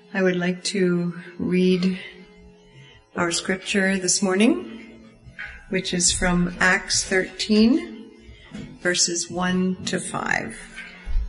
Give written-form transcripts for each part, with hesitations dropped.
I would like to read our scripture this morning, which is from Acts 13, verses 1 to 5.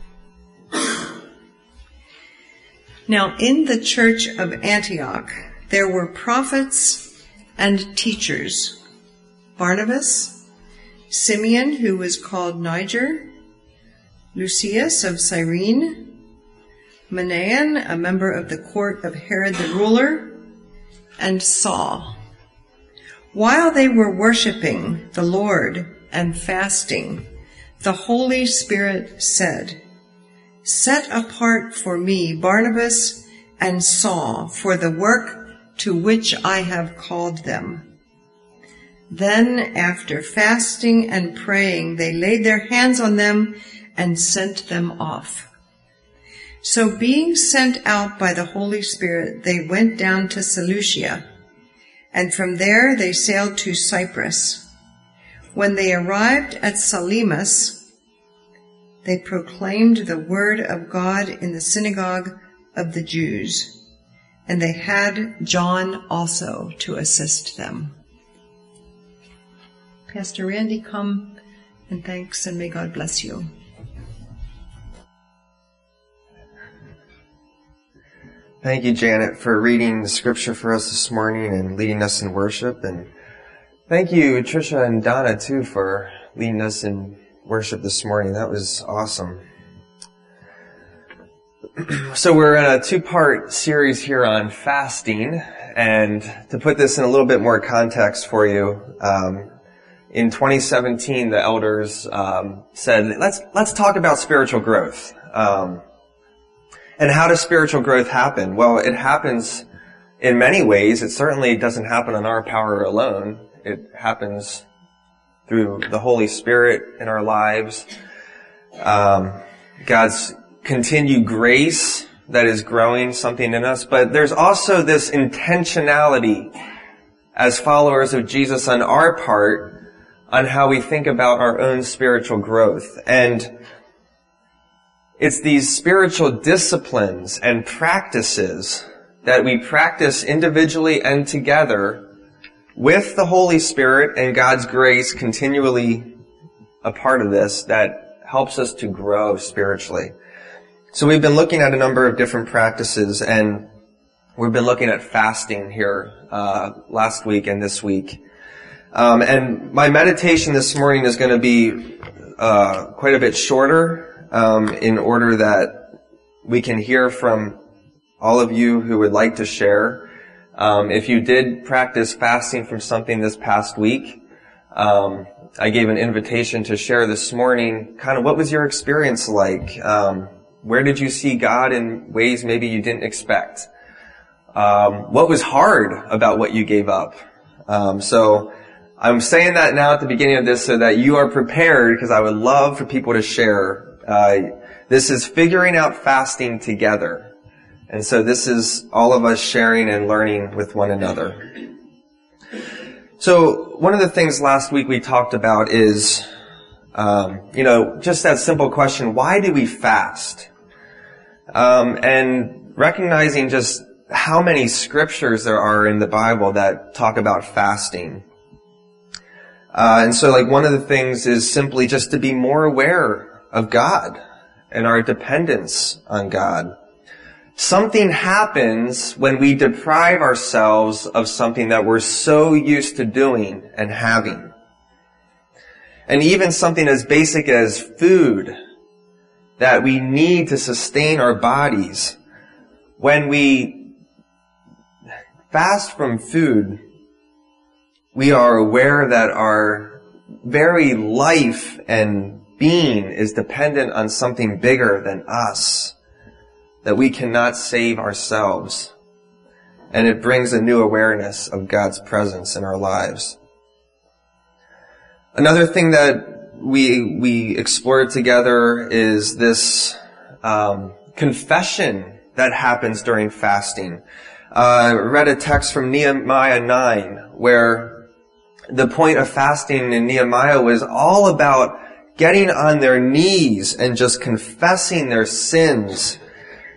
Now, in the church of Antioch, there were prophets and teachers: Barnabas, Simeon, who was called Niger, Lucius of Cyrene, Manaen, a member of the court of Herod the ruler, and Saul. While they were worshiping the Lord and fasting, the Holy Spirit said, "Set apart for me Barnabas and Saul for the work to which I have called them." Then, after fasting and praying, they laid their hands on them and sent them off. So being sent out by the Holy Spirit, they went down to Seleucia, and from there they sailed to Cyprus. When they arrived at Salamis, they proclaimed the word of God in the synagogue of the Jews, and they had John also to assist them. Pastor Randy, come and thanks, and may God bless you. Thank you, Janet, for reading the scripture for us this morning and leading us in worship. And thank you, Tricia and Donna, too, for leading us in worship this morning. That was awesome. So we're in a two-part series here on fasting. And to put this in a little bit more context for you, in 2017, the elders said, let's talk about spiritual growth. And how does spiritual growth happen? Well, it happens in many ways. It certainly doesn't happen on our power alone. It happens through the Holy Spirit in our lives. God's continued grace that is growing something in us. But there's also this intentionality as followers of Jesus on our part on how we think about our own spiritual growth. And it's these spiritual disciplines and practices that we practice individually and together with the Holy Spirit and God's grace continually a part of this that helps us to grow spiritually. So we've been looking at a number of different practices, and we've been looking at fasting here last week and this week. And my meditation this morning is going to be quite a bit shorter, in order that we can hear from all of you who would like to share. If you did practice fasting from something this past week, I gave an invitation to share this morning kind of what was your experience like? Where did you see God in ways maybe you didn't expect? What was hard about what you gave up? So I'm saying that now at the beginning of this so that you are prepared, because I would love for people to share. This is figuring out fasting together. And so this is all of us sharing and learning with one another. So one of the things last week we talked about is, just that simple question, why do we fast? And recognizing just how many scriptures there are in the Bible that talk about fasting. And so one of the things is simply just to be more aware of God and our dependence on God. Something happens when we deprive ourselves of something that we're so used to doing and having. And even something as basic as food that we need to sustain our bodies. When we fast from food, we are aware that our very life and being is dependent on something bigger than us, that we cannot save ourselves. And it brings a new awareness of God's presence in our lives. Another thing that we explored together is this confession that happens during fasting. I read a text from Nehemiah 9, where the point of fasting in Nehemiah was all about getting on their knees and just confessing their sins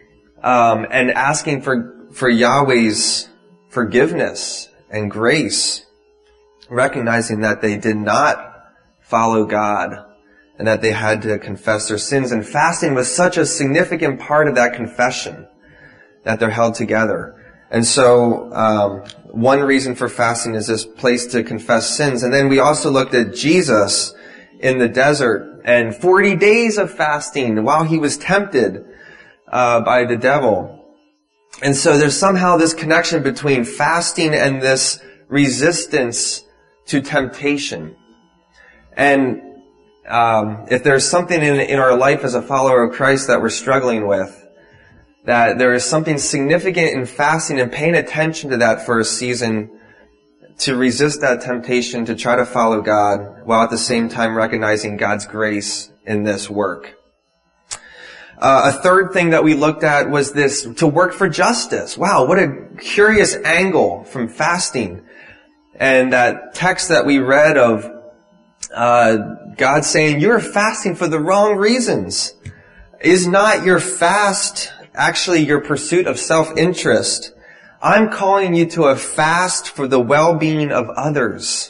and asking for Yahweh's forgiveness and grace, recognizing that they did not follow God and that they had to confess their sins. And fasting was such a significant part of that confession that they're held together. And so one reason for fasting is this place to confess sins. And then we also looked at Jesus in the desert and 40 days of fasting while he was tempted by the devil. And so there's somehow this connection between fasting and this resistance to temptation. And if there's something in our life as a follower of Christ that we're struggling with, that there is something significant in fasting and paying attention to that for a season to resist that temptation to try to follow God while at the same time recognizing God's grace in this work. A third thing that we looked at was this, to work for justice. Wow, what a curious angle from fasting. And that text that we read of God saying, you're fasting for the wrong reasons. Is not your fast actually your pursuit of self-interest? I'm calling you to a fast for the well-being of others.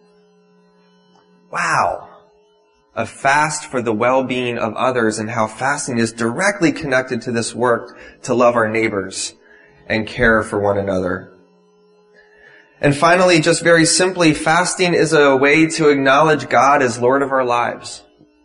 Wow. A fast for the well-being of others, and how fasting is directly connected to this work to love our neighbors and care for one another. And finally, just very simply, fasting is a way to acknowledge God as Lord of our lives.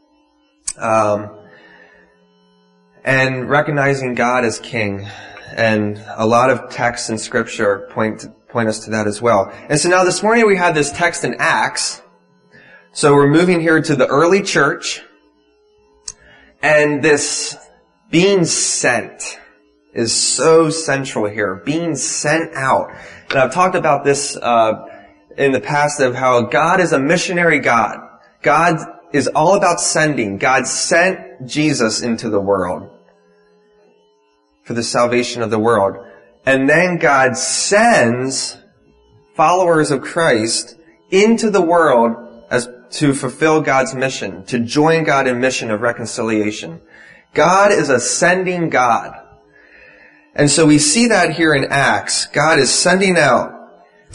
And recognizing God as King. And a lot of texts in Scripture point us to that as well. And so now this morning we had this text in Acts. So we're moving here to the early church. And this being sent is so central here. Being sent out. And I've talked about this in the past of how God is a missionary God. God is all about sending. God sent Jesus into the world for the salvation of the world. And then God sends followers of Christ into the world as to fulfill God's mission, to join God in mission of reconciliation. God is a sending God. And so we see that here in Acts. God is sending out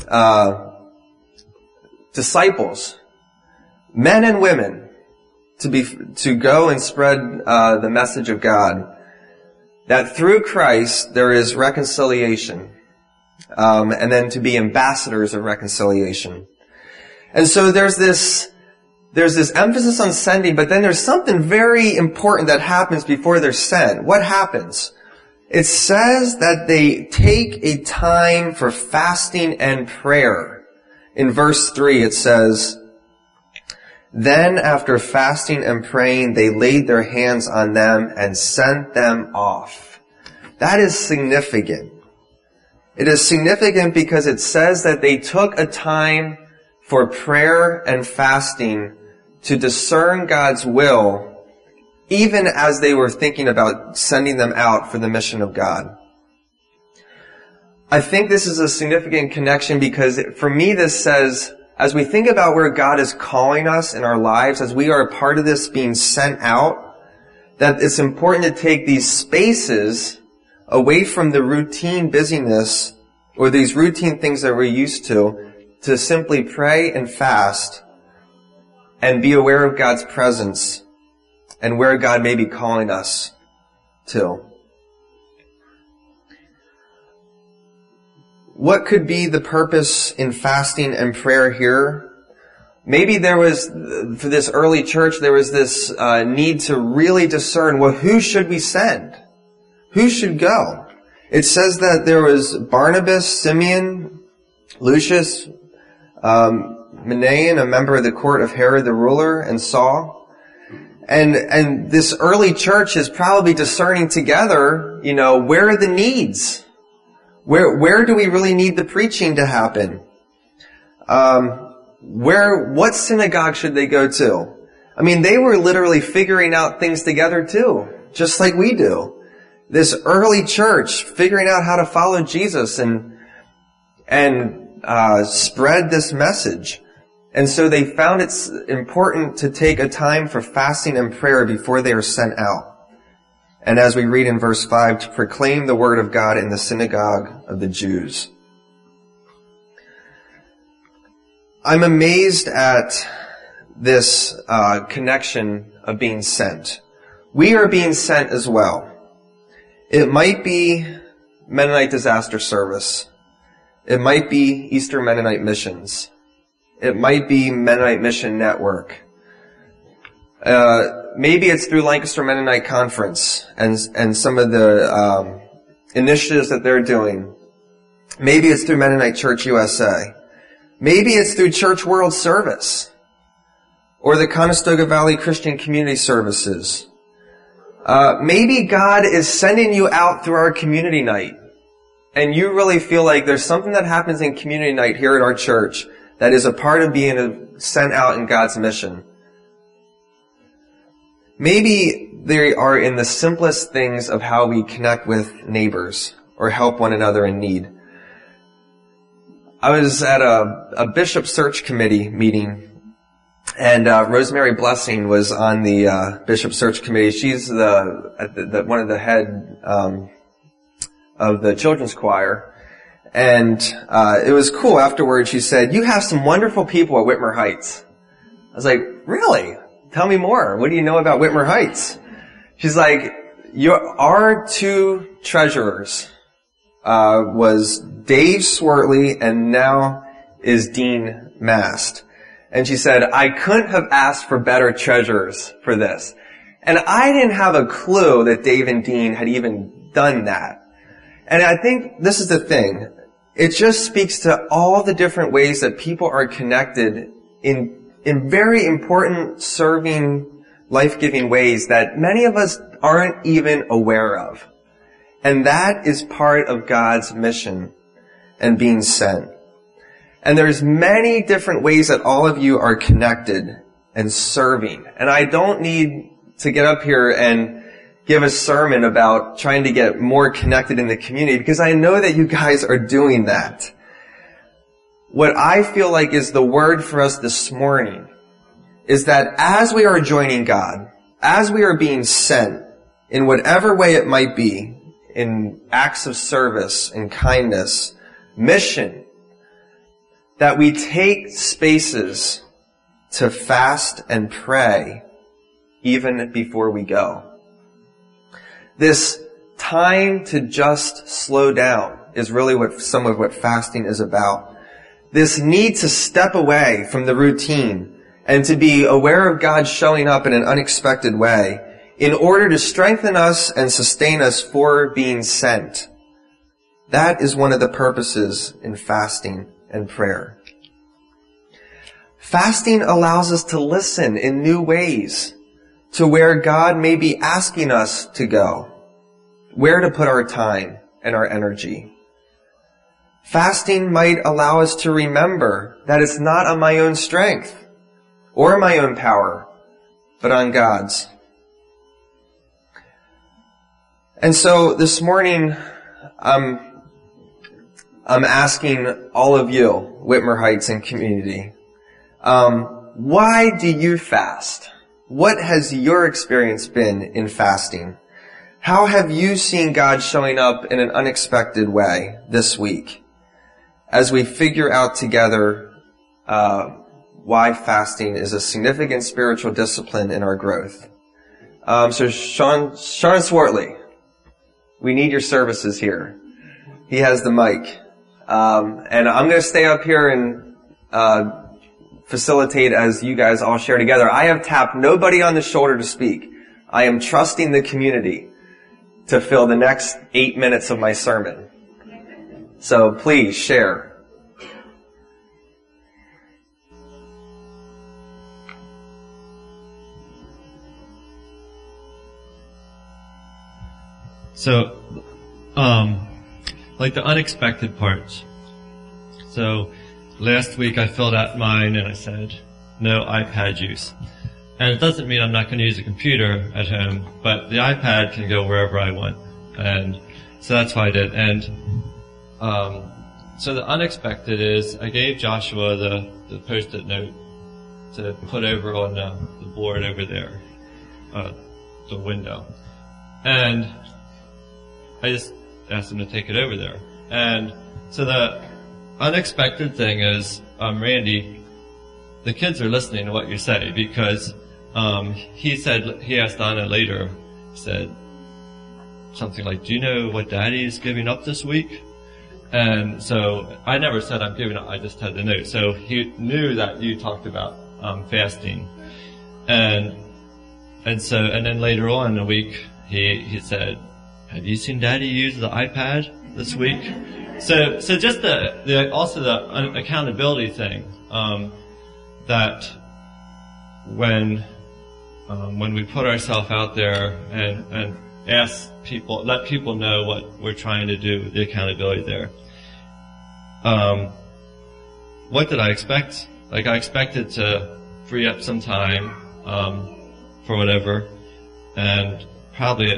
disciples, men and women, to go and spread the message of God. That through Christ there is reconciliation, and then to be ambassadors of reconciliation. And so there's this emphasis on sending, but then there's something very important that happens before they're sent. What happens? It says that they take a time for fasting and prayer. In verse 3 it says, then after fasting and praying, they laid their hands on them and sent them off. That is significant. It is significant because it says that they took a time for prayer and fasting to discern God's will, even as they were thinking about sending them out for the mission of God. I think this is a significant connection because for me this says, as we think about where God is calling us in our lives, as we are a part of this being sent out, that it's important to take these spaces away from the routine busyness or these routine things that we're used to simply pray and fast and be aware of God's presence and where God may be calling us to. What could be the purpose in fasting and prayer here? Maybe there was, for this early church, there was this need to really discern, well, who should we send? Who should go? It says that there was Barnabas, Simeon, Lucius, Manaen, a member of the court of Herod the ruler, and Saul. And this early church is probably discerning together, where are the needs? Where do we really need the preaching to happen? What synagogue should they go to? I mean, they were literally figuring out things together too, just like we do. This early church figuring out how to follow Jesus and spread this message. And so they found it's important to take a time for fasting and prayer before they are sent out. And as we read in verse 5, to proclaim the word of God in the synagogue of the Jews. I'm amazed at this connection of being sent. We are being sent as well. It might be Mennonite Disaster Service. It might be Eastern Mennonite Missions. It might be Mennonite Mission Network. Maybe it's through Lancaster Mennonite Conference and some of the initiatives that they're doing. Maybe it's through Mennonite Church USA. Maybe it's through Church World Service or the Conestoga Valley Christian Community Services. Maybe God is sending you out through our community night, and you really feel like there's something that happens in community night here at our church that is a part of being sent out in God's mission. Maybe they are in the simplest things of how we connect with neighbors or help one another in need. I was at a Bishop Search Committee meeting, and Rosemary Blessing was on the Bishop Search Committee. She's one of the head of the children's choir. And it was cool. Afterwards, she said, "You have some wonderful people at Whitmer Heights." I was like, "Really? Tell me more. What do you know about Whitmer Heights?" She's like, "Our two treasurers was Dave Swartley and now is Dean Mast." And she said, "I couldn't have asked for better treasurers for this." And I didn't have a clue that Dave and Dean had even done that. And I think this is the thing. It just speaks to all the different ways that people are connected in very important, serving, life-giving ways that many of us aren't even aware of. And that is part of God's mission and being sent. And there's many different ways that all of you are connected and serving. And I don't need to get up here and give a sermon about trying to get more connected in the community, because I know that you guys are doing that. What I feel like is the word for us this morning is that as we are joining God, as we are being sent in whatever way it might be, in acts of service and kindness, mission, that we take spaces to fast and pray even before we go. This time to just slow down is really what some of what fasting is about. This need to step away from the routine and to be aware of God showing up in an unexpected way in order to strengthen us and sustain us for being sent. That is one of the purposes in fasting and prayer. Fasting allows us to listen in new ways to where God may be asking us to go, where to put our time and our energy. Fasting might allow us to remember that it's not on my own strength or my own power, but on God's. And so this morning, I'm asking all of you, Whitmer Heights and community, why do you fast? What has your experience been in fasting? How have you seen God showing up in an unexpected way this week as we figure out together why fasting is a significant spiritual discipline in our growth? So Sean Swartley, we need your services here. He has the mic. And I'm going to stay up here and facilitate as you guys all share together. I have tapped nobody on the shoulder to speak. I am trusting the community to fill the next 8 minutes of my sermon. So please share. So, like the unexpected parts. So, last week I filled out mine and I said, no iPad use. And it doesn't mean I'm not going to use a computer at home, but the iPad can go wherever I want. And so that's what I did. And so the unexpected is I gave Joshua the Post-it note to put over on the board over there, the window. And I just asked him to take it over there. And so the unexpected thing is, Randy, the kids are listening to what you say, because he asked Donna later, said something like, do you know what Daddy is giving up this week? And so I never said I'm giving up, I just had the note. So he knew that you talked about fasting. And then later on in the week, he said, have you seen Daddy use the iPad this week? So just also the accountability thing, that when we put ourselves out there and let people know what we're trying to do, the accountability there. What did I expect? Like, I expected to free up some time, for whatever, and probably,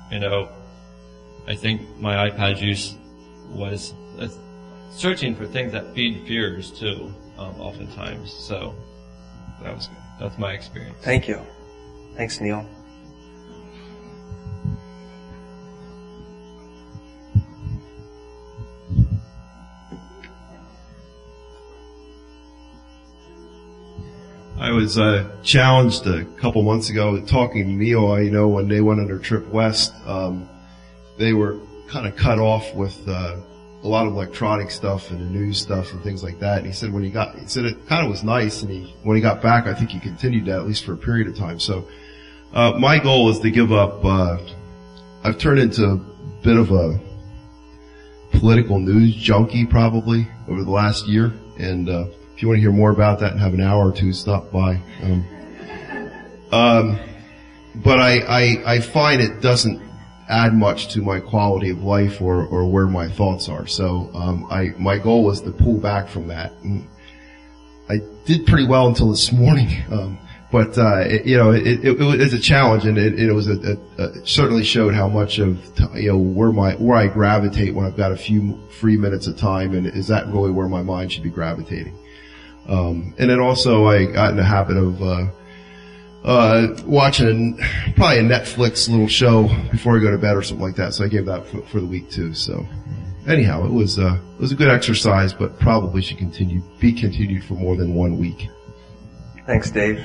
I think my iPad use was searching for things that feed fears too, oftentimes. So that was good. That's my experience. Thank you. Thanks, Neil. I was challenged a couple months ago talking to Neil. When they went on their trip west, they were kind of cut off with a lot of electronic stuff and the news stuff and things like that. And he said it kind of was nice, and when he got back, I think he continued that at least for a period of time. So my goal is to give up. I've turned into a bit of a political news junkie probably over the last year, and if you want to hear more about that and have an hour or two, stop by. But I find it doesn't add much to my quality of life or where my thoughts are. So my goal was to pull back from that. And I did pretty well until this morning. But it's a challenge, and it was it certainly showed how much of where I gravitate when I've got a few free minutes of time, and is that really where my mind should be gravitating? And then also I got in the habit of watching probably a Netflix little show before I go to bed or something like that. So I gave that for the week too. So anyhow, it was a good exercise, but probably should be continued for more than 1 week. Thanks, Dave.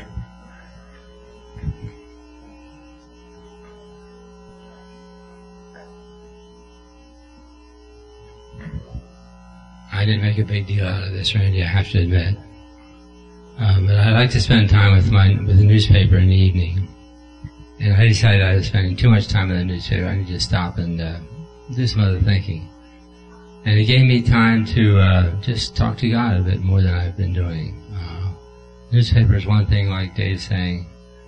I didn't make a big deal out of this, Randy, I have to admit. But I like to spend time with the newspaper in the evening. And I decided I was spending too much time in the newspaper. I need to stop and do some other thinking. And it gave me time to just talk to God a bit more than I've been doing. Newspaper is one thing, like Dave's saying.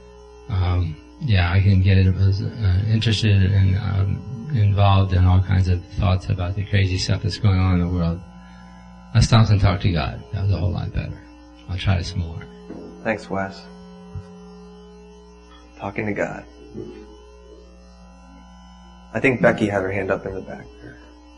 I can get interested and involved in all kinds of thoughts about the crazy stuff that's going on in the world. I stopped and talked to God. That was a whole lot better. I'll try some more. Thanks, Wes. Talking to God. I think Becky had her hand up in the back there.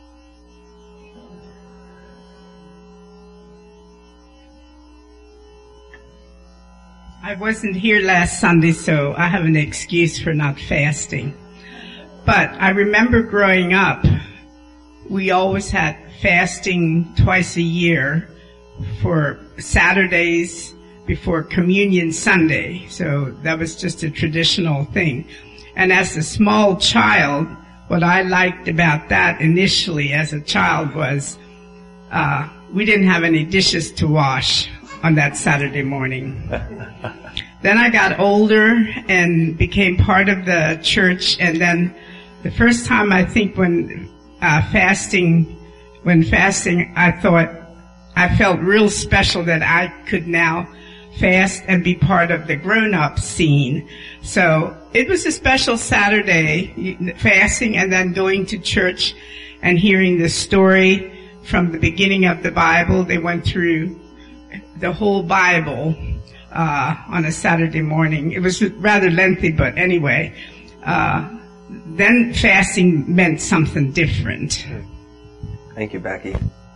I wasn't here last Sunday, so I have an excuse for not fasting. But I remember growing up, we always had fasting twice a year for Saturdays before Communion Sunday. So that was just a traditional thing. And as a small child, what I liked about that initially as a child was we didn't have any dishes to wash on that Saturday morning. Then I got older and became part of the church, and then the first time I think when fasting, I thought I felt real special that I could now fast and be part of the grown-up scene. So it was a special Saturday, fasting and then going to church and hearing the story from the beginning of the Bible. They went through the whole Bible on a Saturday morning. It was rather lengthy, but anyway. Then fasting meant something different. Thank you, Becky.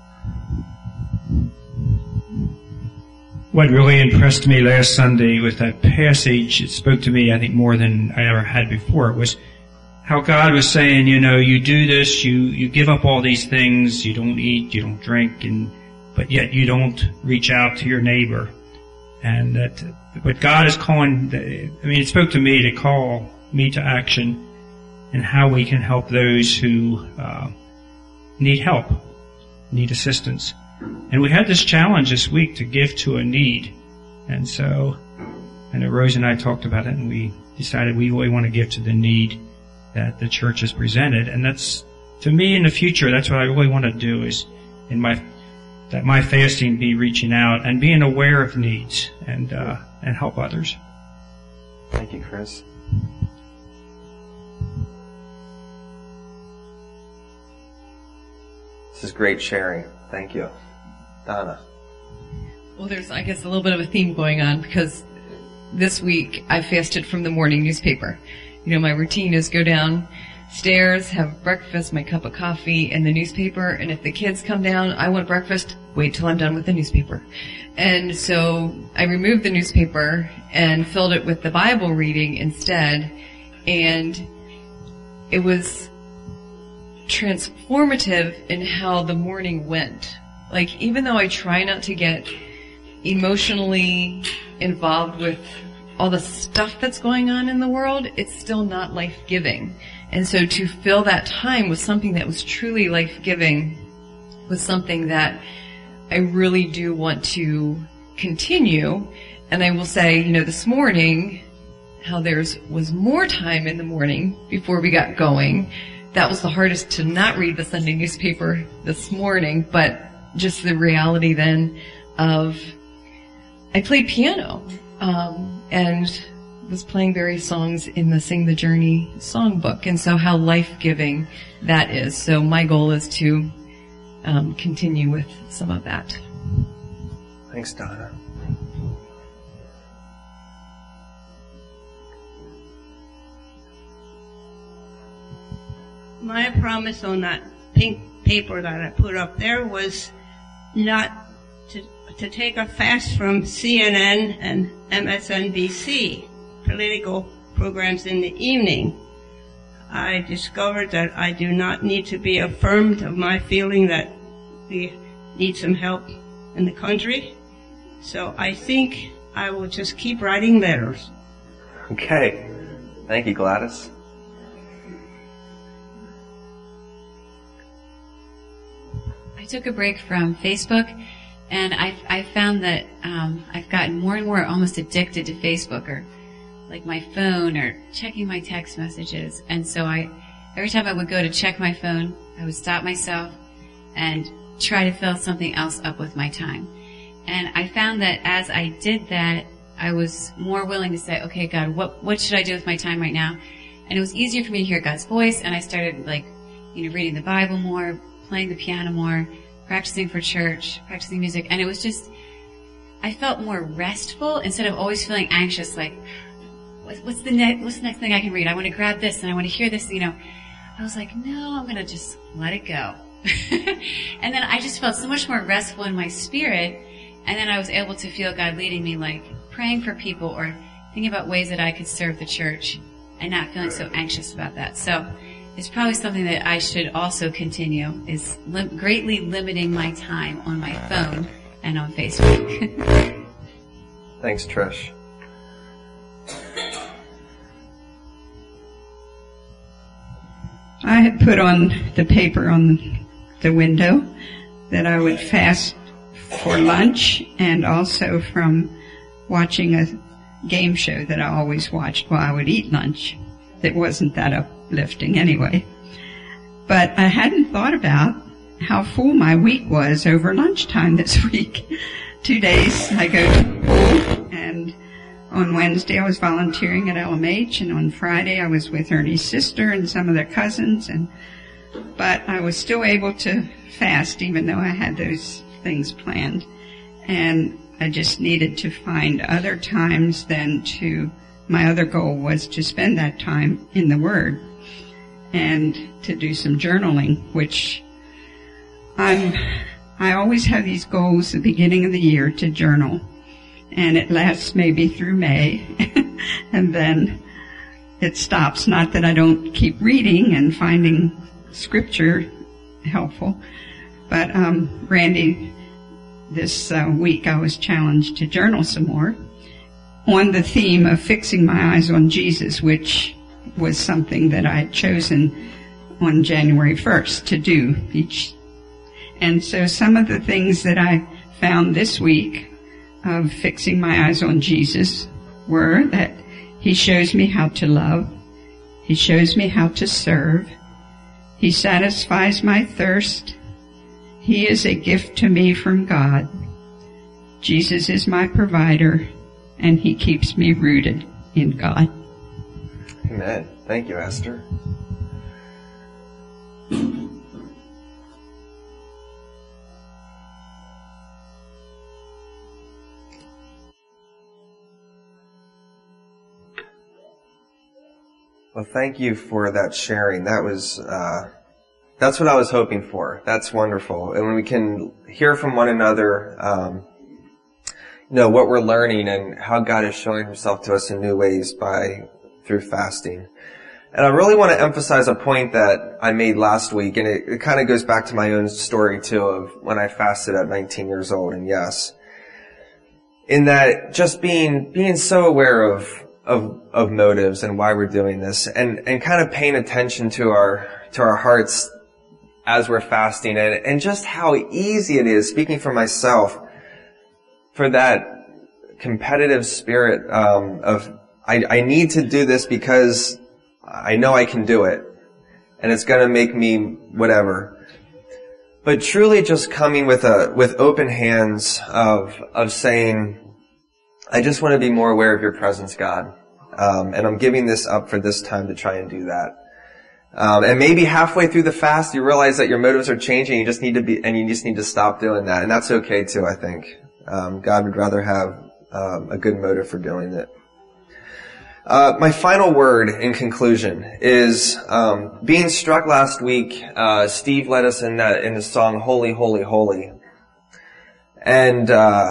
What really impressed me last Sunday with that passage, it spoke to me, I think, more than I ever had before, was how God was saying, you do this, you give up all these things, you don't eat, you don't drink, but yet you don't reach out to your neighbor. And that, but God is calling, it spoke to me to call me to action and how we can help those who need help, need assistance. And we had this challenge this week to give to a need. And so, I know Rose and I talked about it, and we decided we really want to give to the need that the church has presented. And that's, to me, in the future, that's what I really want to do, is that my fasting be reaching out and being aware of needs and help others. Thank you, Chris. This is great sharing. Thank you. Donna. Well, there's, I guess, a little bit of a theme going on, because this week I fasted from the morning newspaper. My routine is go downstairs, have breakfast, my cup of coffee, and the newspaper. And if the kids come down, I want breakfast, wait till I'm done with the newspaper. And so I removed the newspaper and filled it with the Bible reading instead. And it was transformative in how the morning went. Like, even though I try not to get emotionally involved with all the stuff that's going on in the world, it's still not life-giving. And so to fill that time with something that was truly life-giving was something that I really do want to continue. And I will say, this morning, how was more time in the morning before we got going. That was the hardest, to not read the Sunday newspaper this morning, but just the reality then of, I played piano, and was playing various songs in the Sing the Journey songbook, and so how life-giving that is. So my goal is to continue with some of that. Thanks, Donna. My promise on that pink paper that I put up there was not to take a fast from CNN and MSNBC, political programs in the evening. I discovered that I do not need to be affirmed of my feeling that we need some help in the country. So I think I will just keep writing letters. Okay. Thank you, Gladys. I took a break from Facebook, and I found that I've gotten more and more almost addicted to Facebook, or like my phone, or checking my text messages. And so every time I would go to check my phone, I would stop myself and try to fill something else up with my time. And I found that as I did that, I was more willing to say, okay, God, what should I do with my time right now? And it was easier for me to hear God's voice, and I started reading the Bible more, playing the piano more, practicing for church, practicing music, and it was just, I felt more restful instead of always feeling anxious, like, what's the next thing I can read? I want to grab this and I want to hear this, I was like, no, I'm going to just let it go. And then I just felt so much more restful in my spirit, and then I was able to feel God leading me, like praying for people or thinking about ways that I could serve the church and not feeling so anxious about that. So it's probably something that I should also continue, is greatly limiting my time on my phone and on Facebook. Thanks, Trish. I had put on the paper on the window that I would fast for lunch and also from watching a game show that I always watched while I would eat lunch. It wasn't that uplifting anyway. But I hadn't thought about how full my week was over lunchtime this week. 2 days I go to school, and on Wednesday I was volunteering at LMH, and on Friday I was with Ernie's sister and some of their cousins, but I was still able to fast even though I had those things planned. And I just needed to find other times then my other goal was to spend that time in the Word and to do some journaling, which I always have these goals at the beginning of the year to journal, and it lasts maybe through May, and then it stops. Not that I don't keep reading and finding scripture helpful, but Randy, this week I was challenged to journal some more on the theme of fixing my eyes on Jesus, which was something that I had chosen on January 1st to do each. And so some of the things that I found this week of fixing my eyes on Jesus were that He shows me how to love. He shows me how to serve. He satisfies my thirst. He is a gift to me from God. Jesus is my provider, and He keeps me rooted in God. Amen. Thank you, Esther. Well, thank you for that sharing. That was, that's what I was hoping for. That's wonderful. And when we can hear from one another, what we're learning and how God is showing Himself to us in new ways through fasting. And I really want to emphasize a point that I made last week, and it kind of goes back to my own story too, of when I fasted at 19 years old. And yes, in that just being so aware of motives and why we're doing this, and kind of paying attention to our hearts as we're fasting, and just how easy it is, speaking for myself, for that competitive spirit of I need to do this because I know I can do it, and it's going to make me whatever. But truly, just coming with open hands of saying, I just want to be more aware of Your presence, God. And I'm giving this up for this time to try and do that. And maybe halfway through the fast, you realize that your motives are changing. You just need to stop doing that. And that's okay too, I think. God would rather have, a good motive for doing it. My final word in conclusion is, being struck last week, Steve led us in the song, Holy, Holy, Holy. And,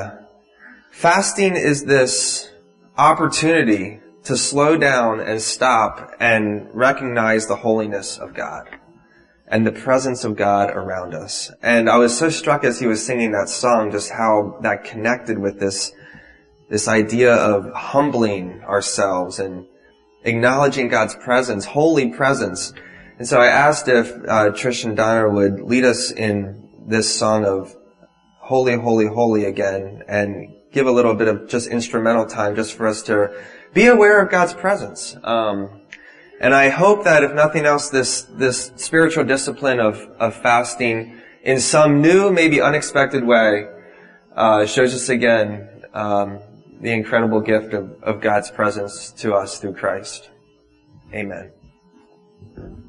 fasting is this opportunity to slow down and stop and recognize the holiness of God and the presence of God around us. And I was so struck as he was singing that song, just how that connected with this idea of humbling ourselves and acknowledging God's presence, holy presence. And so I asked if Trish and Donna would lead us in this song of Holy, Holy, Holy again, and give a little bit of just instrumental time just for us to be aware of God's presence. And I hope that if nothing else, this spiritual discipline of fasting in some new, maybe unexpected way, shows us again, the incredible gift of God's presence to us through Christ. Amen.